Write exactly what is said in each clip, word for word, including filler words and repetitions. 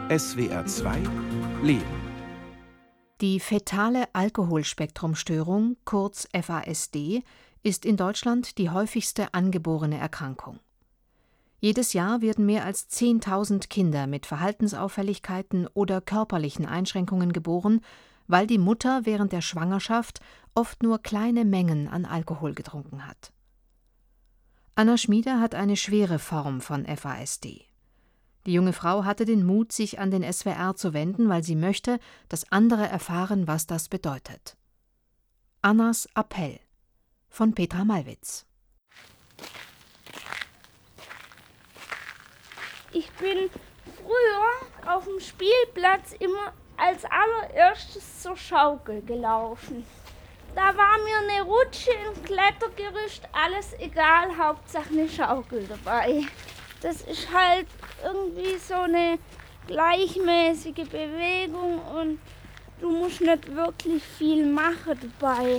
S W R zwei Leben. Die fetale Alkoholspektrumstörung, kurz F A S D, ist in Deutschland die häufigste angeborene Erkrankung. Jedes Jahr werden mehr als zehntausend Kinder mit Verhaltensauffälligkeiten oder körperlichen Einschränkungen geboren, weil die Mutter während der Schwangerschaft oft nur kleine Mengen an Alkohol getrunken hat. Anna Schmieder hat eine schwere Form von F A S D. Die junge Frau hatte den Mut, sich an den S W R zu wenden, weil sie möchte, dass andere erfahren, was das bedeutet. Annas Appell von Petra Malwitz. Ich bin früher auf dem Spielplatz immer als allererstes zur Schaukel gelaufen. Da war mir eine Rutsche, ein Klettergerüst, alles egal, Hauptsache eine Schaukel dabei. Das ist halt irgendwie so eine gleichmäßige Bewegung und du musst nicht wirklich viel machen dabei.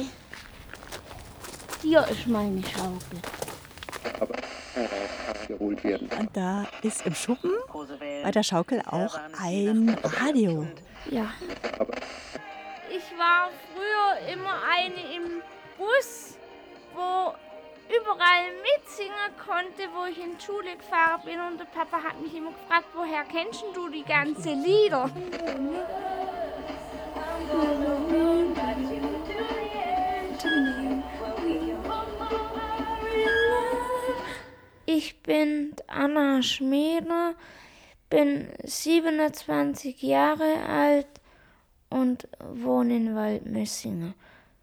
Hier ist meine Schaukel. Und da ist im Schuppen bei der Schaukel auch ein Radio. Ja. Ich war früher immer eine im Bus, wo überall mitsingen konnte, wo ich in die Schule gefahren bin. Und der Papa hat mich immer gefragt, woher kennst du die ganzen Lieder? Ich bin Anna Schmieder, bin siebenundzwanzig Jahre alt und wohne in Waldmessingen.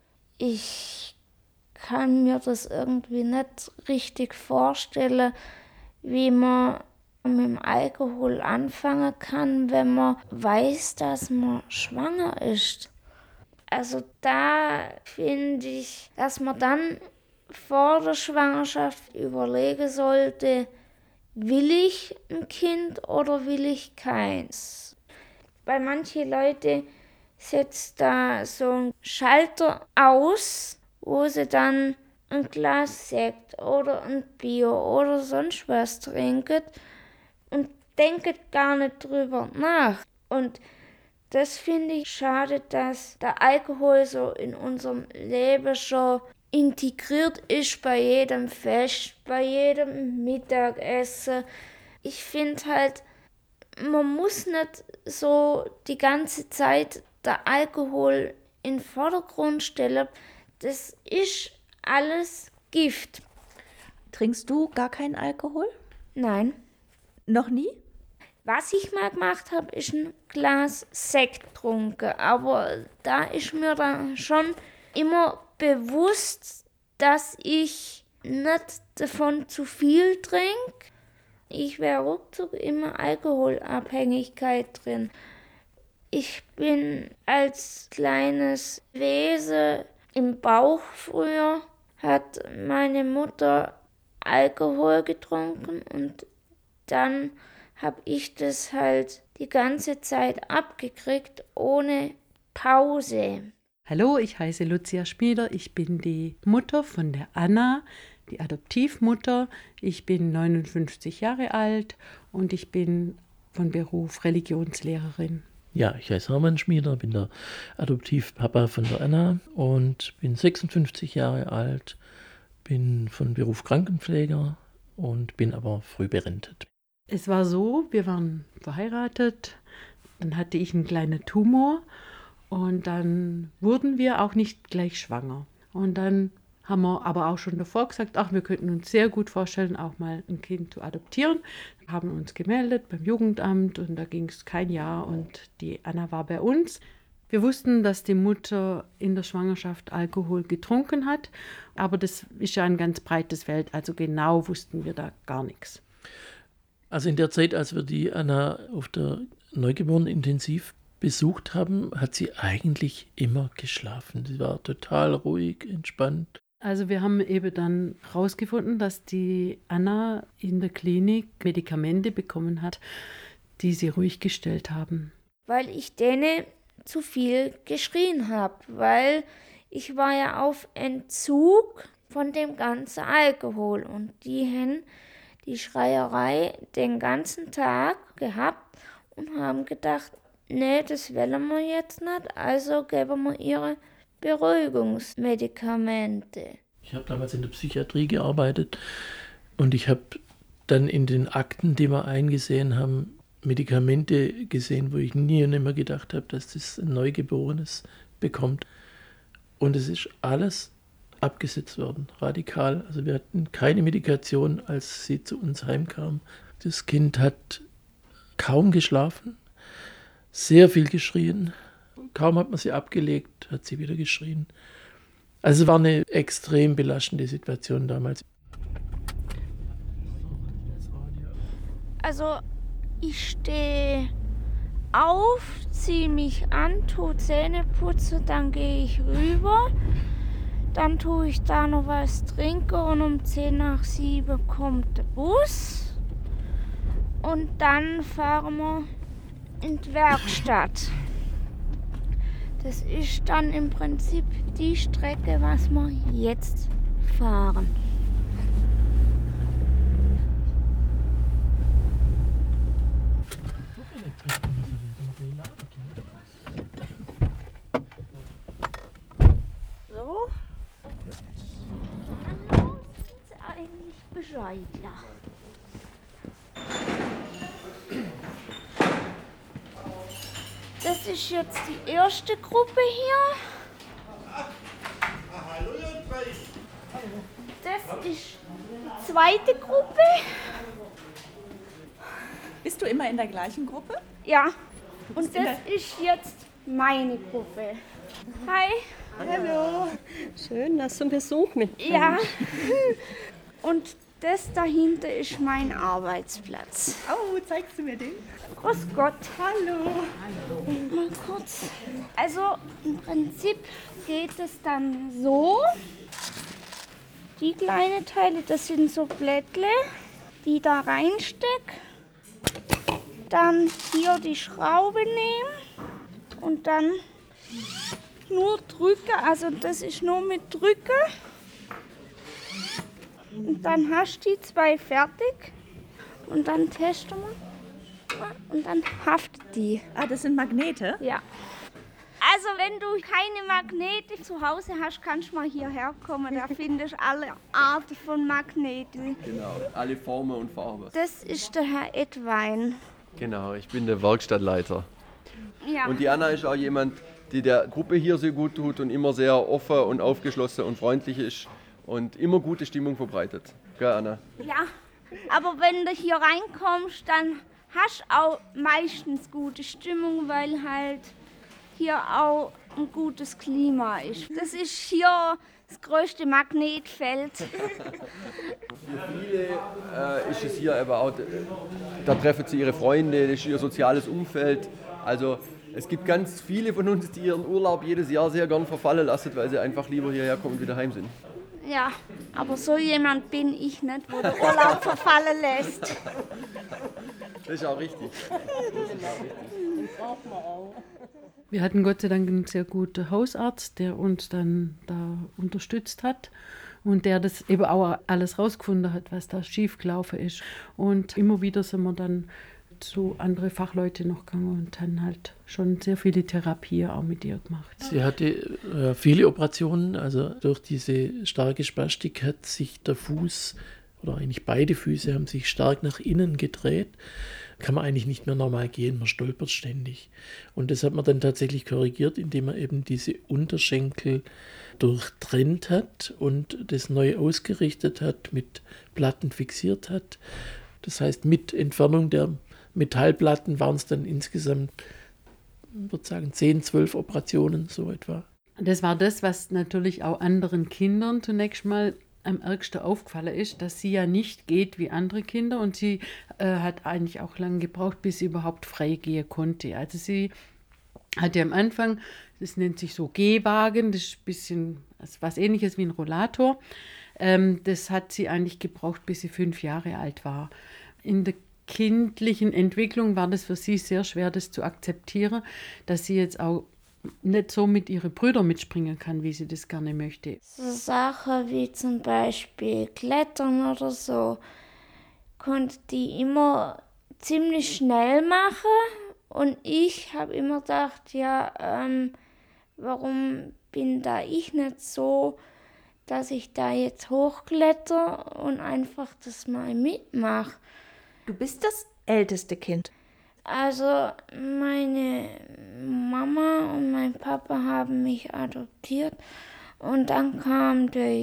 Ich kann mir das irgendwie nicht richtig vorstellen, wie man mit dem Alkohol anfangen kann, wenn man weiß, dass man schwanger ist. Also da finde ich, dass man dann vor der Schwangerschaft überlegen sollte, will ich ein Kind oder will ich keins? Bei manchen Leuten setzt da so ein Schalter aus, wo sie dann ein Glas Sekt oder ein Bier oder sonst was trinken und denken gar nicht drüber nach. Und das finde ich schade, dass der Alkohol so in unserem Leben schon integriert ist bei jedem Fest, bei jedem Mittagessen. Ich finde halt, man muss nicht so die ganze Zeit der Alkohol in den Vordergrund stellen. Das ist alles Gift. Trinkst du gar keinen Alkohol? Nein. Noch nie? Was ich mal gemacht habe, ist ein Glas Sekt getrunken. Aber da ist mir dann schon immer bewusst, dass ich nicht davon zu viel trinke. Ich wäre ruckzuck immer Alkoholabhängigkeit drin. Ich bin als kleines Wesen im Bauch früher, hat meine Mutter Alkohol getrunken und dann habe ich das halt die ganze Zeit abgekriegt, ohne Pause. Hallo, ich heiße Lucia Schmieder, ich bin die Mutter von der Anna, die Adoptivmutter. Ich bin neunundfünfzig Jahre alt und ich bin von Beruf Religionslehrerin. Ja, ich heiße Hermann Schmieder, bin der Adoptivpapa von der Anna und bin sechsundfünfzig Jahre alt, bin von Beruf Krankenpfleger und bin aber früh berentet. Es war so, wir waren verheiratet, dann hatte ich einen kleinen Tumor und dann wurden wir auch nicht gleich schwanger. Und dann haben wir aber auch schon davor gesagt, ach, wir könnten uns sehr gut vorstellen, auch mal ein Kind zu adoptieren. Wir haben uns gemeldet beim Jugendamt und da ging es kein Jahr und die Anna war bei uns. Wir wussten, dass die Mutter in der Schwangerschaft Alkohol getrunken hat, aber das ist ja ein ganz breites Feld, also genau wussten wir da gar nichts. Also in der Zeit, als wir die Anna auf der Neugeborenenintensiv besucht haben, hat sie eigentlich immer geschlafen. Sie war total ruhig, entspannt. Also wir haben eben dann herausgefunden, dass die Anna in der Klinik Medikamente bekommen hat, die sie ruhig gestellt haben. Weil ich denen zu viel geschrien habe, weil ich war ja auf Entzug von dem ganzen Alkohol und die haben die Schreierei den ganzen Tag gehabt und haben gedacht, nee, das wollen wir jetzt nicht, also geben wir ihre Beruhigungsmedikamente. Ich habe damals in der Psychiatrie gearbeitet und ich habe dann in den Akten, die wir eingesehen haben, Medikamente gesehen, wo ich nie und nimmer gedacht habe, dass das ein Neugeborenes bekommt. Und es ist alles abgesetzt worden, radikal. Also wir hatten keine Medikation, als sie zu uns heimkam. Das Kind hat kaum geschlafen, sehr viel geschrien. Kaum hat man sie abgelegt, hat sie wieder geschrien. Also es war eine extrem belastende Situation damals. Also ich stehe auf, ziehe mich an, tue Zähne putzen, dann gehe ich rüber. Dann tue ich da noch was trinken und um zehn nach sieben kommt der Bus. Und dann fahren wir in die Werkstatt. Das ist dann im Prinzip die Strecke, was wir jetzt fahren. So. Dann sind sie eigentlich Bescheid, ja. Das ist jetzt die erste Gruppe hier. Das ist die zweite Gruppe. Bist du immer in der gleichen Gruppe? Ja, und das ist jetzt meine Gruppe. Hi. Hallo. Schön, dass du Besuch mit. Ja. Und das dahinter ist mein Arbeitsplatz. Oh, zeigst du mir den? Grüß Gott. Hallo. Mal kurz. Also im Prinzip geht es dann so. Die kleinen Teile, das sind so Blättle, die da reinstecken. Dann hier die Schraube nehmen und dann nur drücken. Also das ist nur mit Drücken. Und dann hast du die zwei fertig und dann testen wir und dann haftet die. Ah, das sind Magnete? Ja. Also wenn du keine Magnete zu Hause hast, kannst du mal hierher kommen. Da findest du alle Arten von Magneten. Genau, alle Formen und Farben. Das ist der Herr Edwein. Genau, ich bin der Werkstattleiter. Ja. Und die Anna ist auch jemand, die der Gruppe hier sehr gut tut und immer sehr offen und aufgeschlossen und freundlich ist und immer gute Stimmung verbreitet. Gell, Anna? Ja, aber wenn du hier reinkommst, dann hast du auch meistens gute Stimmung, weil halt hier auch ein gutes Klima ist. Das ist hier das größte Magnetfeld. Für viele äh, ist es hier aber auch, da treffen sie ihre Freunde, das ist ihr soziales Umfeld. Also es gibt ganz viele von uns, die ihren Urlaub jedes Jahr sehr gern verfallen lassen, weil sie einfach lieber hierher kommen und wieder heim sind. Ja, aber so jemand bin ich nicht, wo der Urlaub verfallen lässt. Das ist auch richtig. Den braucht man auch. Wir hatten Gott sei Dank einen sehr guten Hausarzt, der uns dann da unterstützt hat und der das eben auch alles rausgefunden hat, was da schiefgelaufen ist. Und immer wieder sind wir dann zu anderen Fachleuten noch gegangen und haben halt schon sehr viele Therapien auch mit ihr gemacht. Sie hatte äh, viele Operationen, also durch diese starke Spastik hat sich der Fuß, oder eigentlich beide Füße haben sich stark nach innen gedreht. Kann man eigentlich nicht mehr normal gehen, man stolpert ständig. Und das hat man dann tatsächlich korrigiert, indem man eben diese Unterschenkel durchtrennt hat und das neu ausgerichtet hat, mit Platten fixiert hat. Das heißt, mit Entfernung der Metallplatten waren es dann insgesamt, ich würde sagen, zehn, zwölf Operationen, so etwa. Das war das, was natürlich auch anderen Kindern zunächst mal am ärgsten aufgefallen ist, dass sie ja nicht geht wie andere Kinder und sie äh, hat eigentlich auch lange gebraucht, bis sie überhaupt frei gehen konnte. Also sie hatte am Anfang, das nennt sich so Gehwagen, das ist ein bisschen was Ähnliches wie ein Rollator. Ähm, das hat sie eigentlich gebraucht, bis sie fünf Jahre alt war. In der kindlichen Entwicklung war das für sie sehr schwer, das zu akzeptieren, dass sie jetzt auch nicht so mit ihren Brüdern mitspringen kann, wie sie das gerne möchte. So Sachen wie zum Beispiel Klettern oder so, konnte die immer ziemlich schnell machen, Und ich habe immer gedacht, ja, ähm, warum bin da ich nicht so, dass ich da jetzt hochkletter und einfach das mal mitmache. Du bist das älteste Kind. Also meine Mama und mein Papa haben mich adoptiert und dann kam der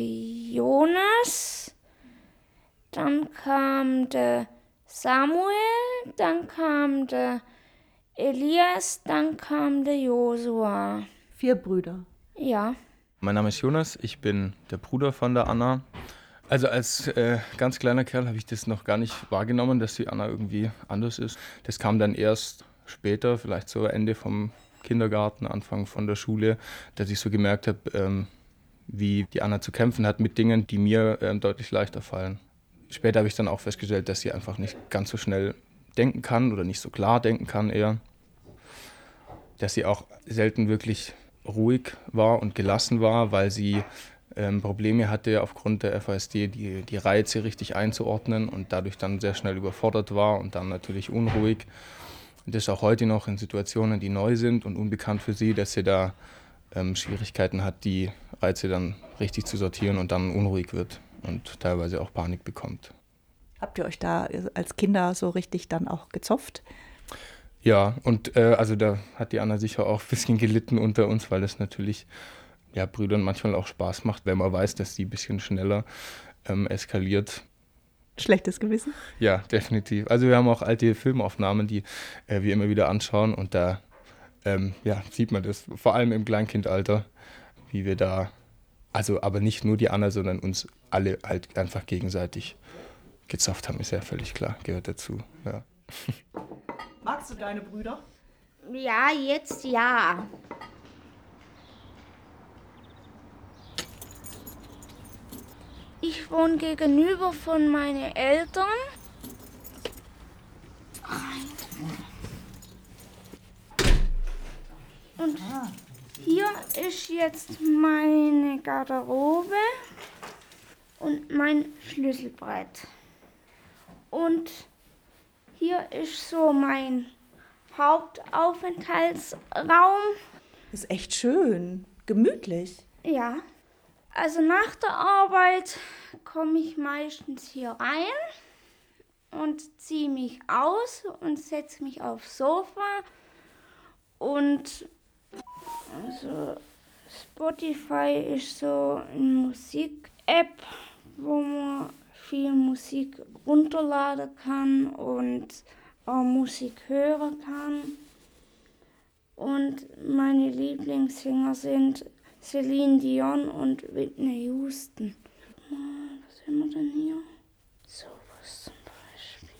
Jonas, dann kam der Samuel, dann kam der Elias, dann kam der Josua. Vier Brüder. Ja. Mein Name ist Jonas, ich bin der Bruder von der Anna. Also als äh, ganz kleiner Kerl habe ich das noch gar nicht wahrgenommen, dass die Anna irgendwie anders ist. Das kam dann erst später, vielleicht so Ende vom Kindergarten, Anfang von der Schule, dass ich so gemerkt habe, ähm, wie die Anna zu kämpfen hat mit Dingen, die mir ähm, deutlich leichter fallen. Später habe ich dann auch festgestellt, dass sie einfach nicht ganz so schnell denken kann oder nicht so klar denken kann eher. Dass sie auch selten wirklich ruhig war und gelassen war, weil sie ähm, Probleme hatte aufgrund der F A S D, die, die Reize richtig einzuordnen und dadurch dann sehr schnell überfordert war und dann natürlich unruhig. Und das ist auch heute noch in Situationen, die neu sind und unbekannt für sie, dass sie da ähm, Schwierigkeiten hat, die Reize dann richtig zu sortieren und dann unruhig wird und teilweise auch Panik bekommt. Habt ihr euch da als Kinder so richtig dann auch gezopft? Ja, und äh, also da hat die Anna sicher auch ein bisschen gelitten unter uns, weil es natürlich ja, Brüdern manchmal auch Spaß macht, wenn man weiß, dass sie ein bisschen schneller ähm, eskaliert. Schlechtes Gewissen? Ja, definitiv. Also wir haben auch alte Filmaufnahmen, die äh, wir immer wieder anschauen und da ähm, ja, sieht man das, vor allem im Kleinkindalter, wie wir da, also aber nicht nur die Anna, sondern uns alle halt einfach gegenseitig gezofft haben, ist ja völlig klar, gehört dazu. Ja. Magst du deine Brüder? Ja, jetzt ja. Ich wohne gegenüber von meinen Eltern. Und hier ist jetzt meine Garderobe und mein Schlüsselbrett. Und hier ist so mein Hauptaufenthaltsraum. Das ist echt schön, gemütlich. Ja, also nach der Arbeit komme ich meistens hier rein und ziehe mich aus und setze mich aufs Sofa. Und also Spotify ist so eine Musik-App, wo man viel Musik runterladen kann und auch Musik hören kann. Und meine Lieblingssänger sind Celine Dion und Whitney Houston. Was haben wir denn hier? Sowas zum Beispiel.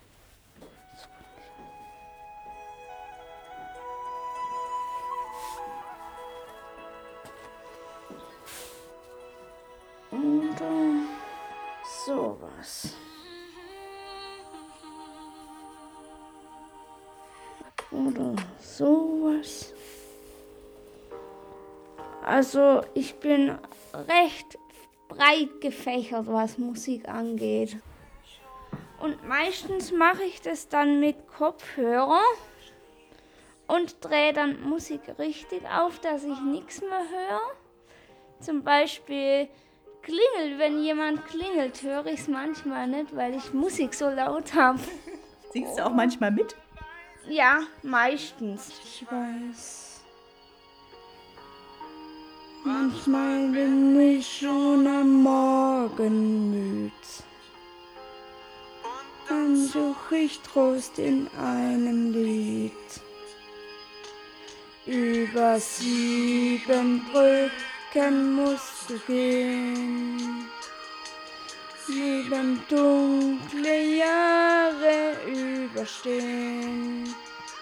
Oder sowas. Oder sowas. Also ich bin recht breit gefächert, was Musik angeht. Und meistens mache ich das dann mit Kopfhörer und drehe dann Musik richtig auf, dass ich nichts mehr höre. Zum Beispiel klingelt, wenn jemand klingelt, höre ich es manchmal nicht, weil ich Musik so laut habe. Singst du auch manchmal mit? Ja, meistens. Ich weiß. Manchmal bin ich schon am Morgen müd. Dann suche ich Trost in einem Lied. Über sieben Brücken musst du gehen. Sieben dunkle Jahre überstehen.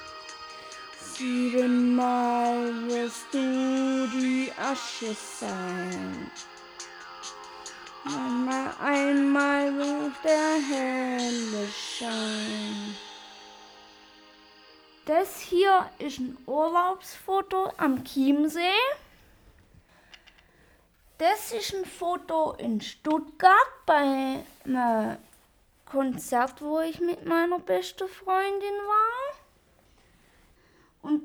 Siebenmal wirst du die Asche sein. Einmal, einmal wird der helle Schein. Das hier ist ein Urlaubsfoto am Chiemsee. Das ist ein Foto in Stuttgart bei einem Konzert, wo ich mit meiner besten Freundin war.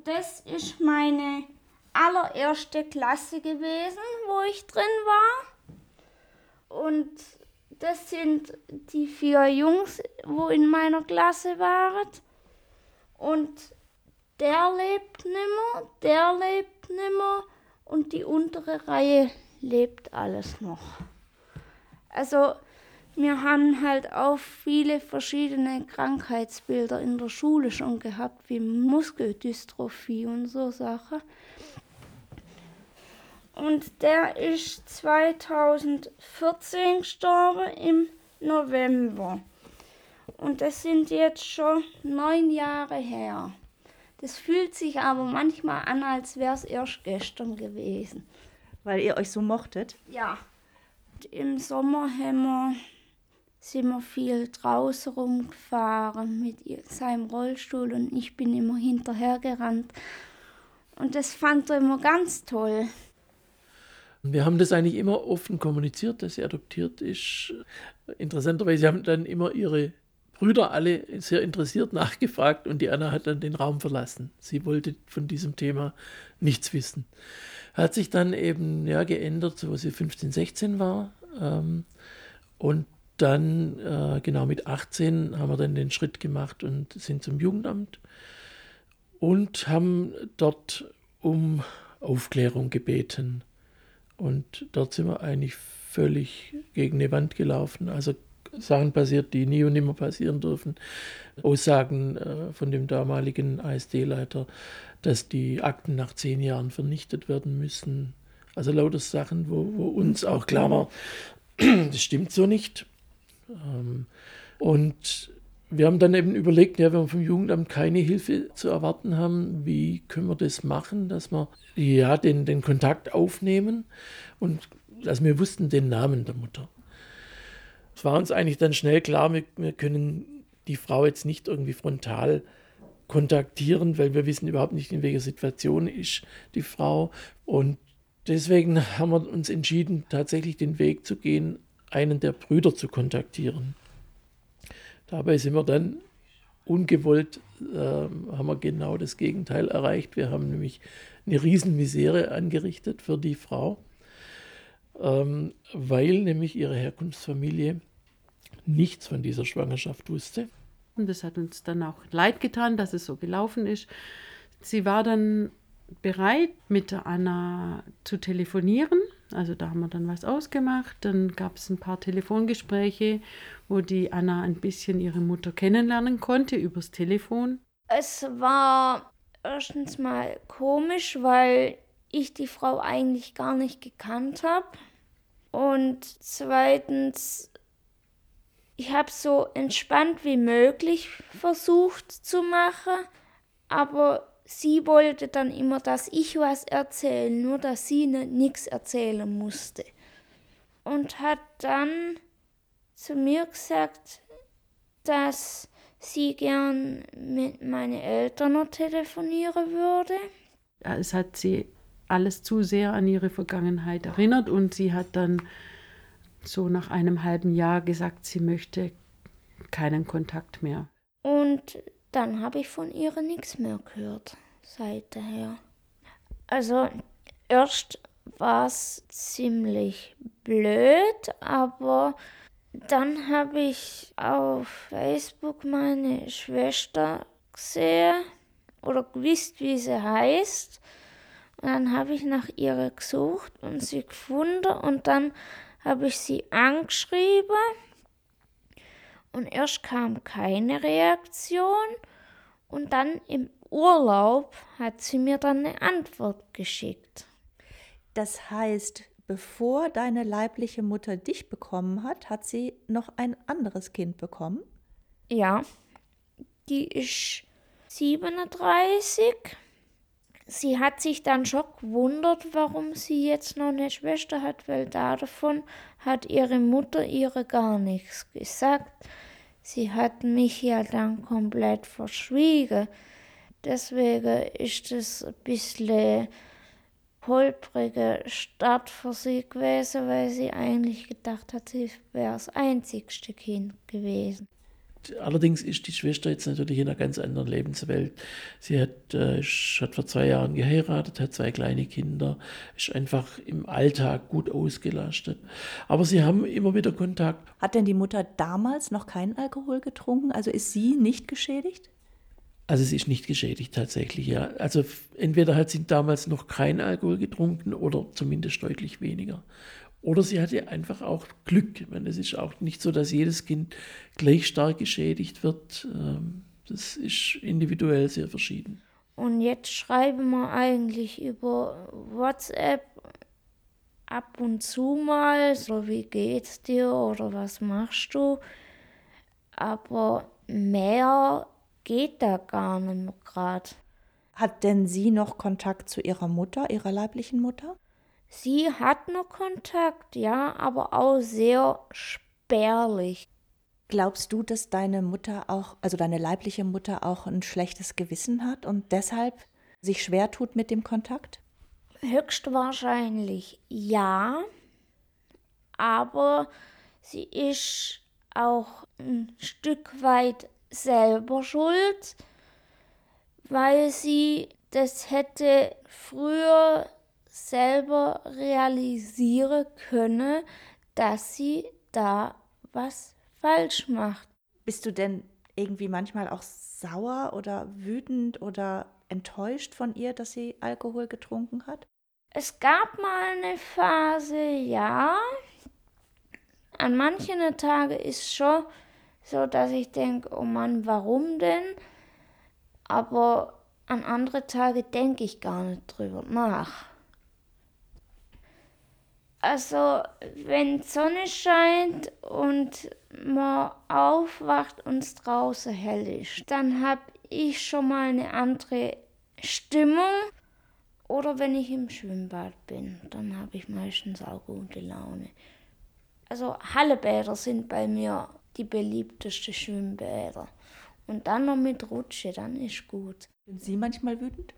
das ist meine allererste Klasse gewesen, wo ich drin war. Und das sind die vier Jungs, wo in meiner Klasse waren. Und der lebt nimmer, der lebt nimmer und die untere Reihe lebt alles noch. Also wir haben halt auch viele verschiedene Krankheitsbilder in der Schule schon gehabt, wie Muskeldystrophie und so Sachen. Und der ist zweitausendvierzehn gestorben im November. Und das sind jetzt schon neun Jahre her. Das fühlt sich aber manchmal an, als wäre es erst gestern gewesen. Weil ihr euch so mochtet? Ja. Im Sommer haben wir, sind wir viel draußen rumgefahren mit seinem Rollstuhl und ich bin immer hinterhergerannt. Und das fand er immer ganz toll. Wir haben das eigentlich immer offen kommuniziert, dass sie adoptiert ist. Interessanterweise haben dann immer ihre Brüder alle sehr interessiert nachgefragt und die Anna hat dann den Raum verlassen. Sie wollte von diesem Thema nichts wissen. Hat sich dann eben ja, geändert, so als sie fünfzehn, sechzehn war. Ähm, und dann, äh, genau mit achtzehn, haben wir dann den Schritt gemacht und sind zum Jugendamt und haben dort um Aufklärung gebeten. Und dort sind wir eigentlich völlig gegen eine Wand gelaufen. Also Sachen passiert, die nie und nimmer passieren dürfen. Aussagen äh, von dem damaligen A S D-Leiter, dass die Akten nach zehn Jahren vernichtet werden müssen. Also lauter Sachen, wo, wo uns auch klar war, das stimmt so nicht. Ähm, und wir haben dann eben überlegt, ja, wenn wir vom Jugendamt keine Hilfe zu erwarten haben, wie können wir das machen, dass wir ja, den, den Kontakt aufnehmen und dass wir wussten den Namen der Mutter. Es war uns eigentlich dann schnell klar, wir, wir können die Frau jetzt nicht irgendwie frontal kontaktieren, weil wir wissen überhaupt nicht, in welcher Situation ist die Frau. Und deswegen haben wir uns entschieden, tatsächlich den Weg zu gehen, einen der Brüder zu kontaktieren. Dabei sind wir dann ungewollt, äh, haben wir genau das Gegenteil erreicht. Wir haben nämlich eine Riesenmisere angerichtet für die Frau, ähm, weil nämlich ihre Herkunftsfamilie nichts von dieser Schwangerschaft wusste. Und das hat uns dann auch leid getan, dass es so gelaufen ist. Sie war dann bereit, mit der Anna zu telefonieren. Also da haben wir dann was ausgemacht. Dann gab es ein paar Telefongespräche, wo die Anna ein bisschen ihre Mutter kennenlernen konnte übers Telefon. Es war erstens mal komisch, weil ich die Frau eigentlich gar nicht gekannt habe. Und zweitens, ich habe so entspannt wie möglich versucht zu machen, aber sie wollte dann immer, dass ich was erzähle, nur dass sie nichts erzählen musste. Und hat dann zu mir gesagt, dass sie gern mit meinen Eltern noch telefonieren würde. Es hat sie alles zu sehr an ihre Vergangenheit erinnert und sie hat dann so nach einem halben Jahr gesagt, sie möchte keinen Kontakt mehr. Und dann habe ich von ihr nichts mehr gehört, seither. Also erst war es ziemlich blöd, aber dann habe ich auf Facebook meine Schwester gesehen oder gewusst, wie sie heißt. Und dann habe ich nach ihr gesucht und sie gefunden und dann habe ich sie angeschrieben. Und erst kam keine Reaktion und dann im Urlaub hat sie mir dann eine Antwort geschickt. Das heißt, bevor deine leibliche Mutter dich bekommen hat, hat sie noch ein anderes Kind bekommen? Ja, die ist siebenunddreißig. Sie hat sich dann schon gewundert, warum sie jetzt noch eine Schwester hat, weil davon hat ihre Mutter ihre gar nichts gesagt. Sie hat mich ja dann komplett verschwiegen. Deswegen ist es ein bisschen holpriger Start für sie gewesen, weil sie eigentlich gedacht hat, sie wäre das einzigste Kind gewesen. allerdings ist die Schwester jetzt natürlich in einer ganz anderen Lebenswelt. Sie hat, äh, hat vor zwei Jahren geheiratet, hat zwei kleine Kinder, ist einfach im Alltag gut ausgelastet. Aber sie haben immer wieder Kontakt. Hat denn die Mutter damals noch keinen Alkohol getrunken? Also ist sie nicht geschädigt? Also sie ist nicht geschädigt tatsächlich, ja. Also entweder hat sie damals noch keinen Alkohol getrunken oder zumindest deutlich weniger. Oder sie hatte einfach auch Glück. Ich meine, es ist auch nicht so, dass jedes Kind gleich stark geschädigt wird. Das ist individuell sehr verschieden. Und jetzt schreiben wir eigentlich über WhatsApp ab und zu mal, so wie geht's dir oder was machst du. Aber mehr geht da gar nicht mehr gerade. Hat denn sie noch Kontakt zu ihrer Mutter, ihrer leiblichen Mutter? Sie hat noch Kontakt, ja, aber auch sehr spärlich. Glaubst du, dass deine Mutter auch, also deine leibliche Mutter auch ein schlechtes Gewissen hat und deshalb sich schwer tut mit dem Kontakt? Höchstwahrscheinlich ja, aber sie ist auch ein Stück weit selber schuld, weil sie das hätte früher selber realisieren können, dass sie da was falsch macht. Bist du denn irgendwie manchmal auch sauer oder wütend oder enttäuscht von ihr, dass sie Alkohol getrunken hat? Es gab mal eine Phase, ja. An manchen Tagen ist schon so, dass ich denke, oh Mann, warum denn? Aber an andere Tage denke ich gar nicht drüber nach. Also, wenn die Sonne scheint und man aufwacht und es draußen hell ist, dann habe ich schon mal eine andere Stimmung. Oder wenn ich im Schwimmbad bin, dann habe ich meistens auch gute Laune. Also Hallebäder sind bei mir die beliebtesten Schwimmbäder. Und dann noch mit Rutsche, dann ist gut. Sind Sie manchmal wütend?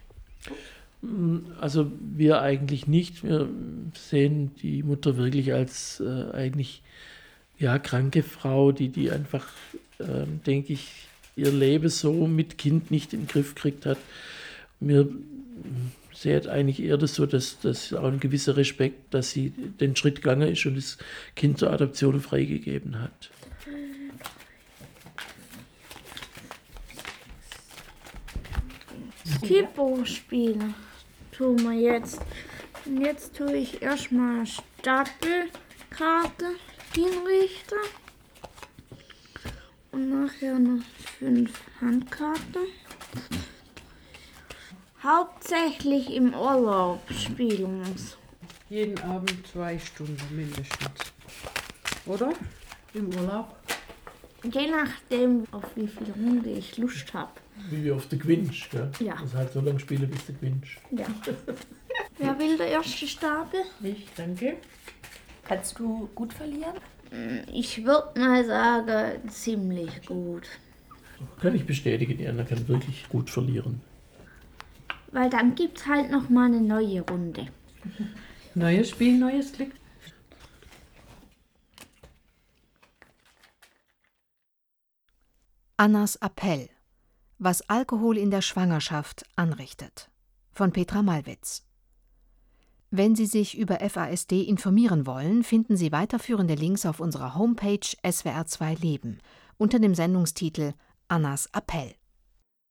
Also wir eigentlich nicht. Wir sehen die Mutter wirklich als äh, eigentlich ja, kranke Frau, die, die einfach, äh, denke ich, ihr Leben so mit Kind nicht in den Griff gekriegt hat. Wir sehen eigentlich eher das so, dass, dass auch ein gewisser Respekt, dass sie den Schritt gegangen ist und das Kind zur Adoption freigegeben hat. Kippo spielen tun wir jetzt. Und jetzt tue ich erstmal Stapelkarte hinrichten. Und nachher noch fünf Handkarten. Hauptsächlich im Urlaub spielen muss. Jeden Abend zwei Stunden mindestens. Oder? Im Urlaub? Je nachdem, auf wie viel Runde ich Lust habe. Wie auf der Quinch, gell? Ja. Das halt so lange spielen bis der Quinch. Ja. Wer will der erste Stapel? Ich, danke. Kannst du gut verlieren? Ich würde mal sagen, ziemlich gut. Kann ich bestätigen, die Anna kann wirklich gut verlieren. Weil dann gibt es halt noch mal eine neue Runde. Neues Spiel, neues Glück. Annas Appell. Was Alkohol in der Schwangerschaft anrichtet. Von Petra Malwitz. Wenn Sie sich über F A S D informieren wollen, finden Sie weiterführende Links auf unserer Homepage S W R zwei Leben unter dem Sendungstitel Annas Appell.